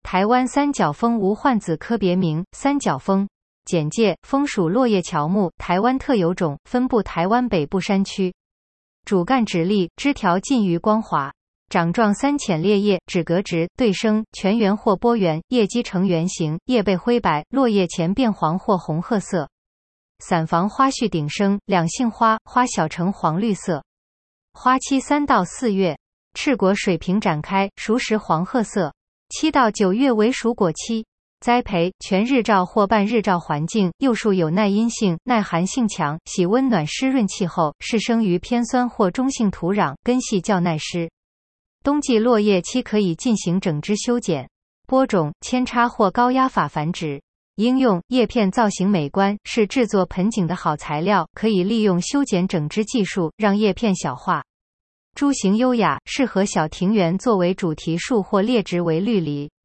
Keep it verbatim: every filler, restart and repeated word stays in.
台湾三角枫无患子科别名，三角枫。简介：枫属落叶乔木，台湾特有种，分布台湾北部山区。主干直立，枝条近于光滑。掌状三浅裂叶，指格直，对生，全圆或波圆，叶基呈圆形，叶背灰白，落叶前变黄或红褐色。伞房花序顶生，两性花，花小呈黄绿色。花期三到四月，赤果水平展开，熟时黄褐色。七到九月为熟果期。栽培：全日照或半日照环境，幼树有耐阴性、耐寒性强，喜温暖湿润气候，适生于偏酸或中性土壤，根系较耐湿。冬季落叶期可以进行整枝修剪。播种、扦插或高压法繁殖。应用：叶片造型美观，是制作盆景的好材料，可以利用修剪整枝技术让叶片小化。株型优雅，适合小庭园作为主题树或列植为绿篱。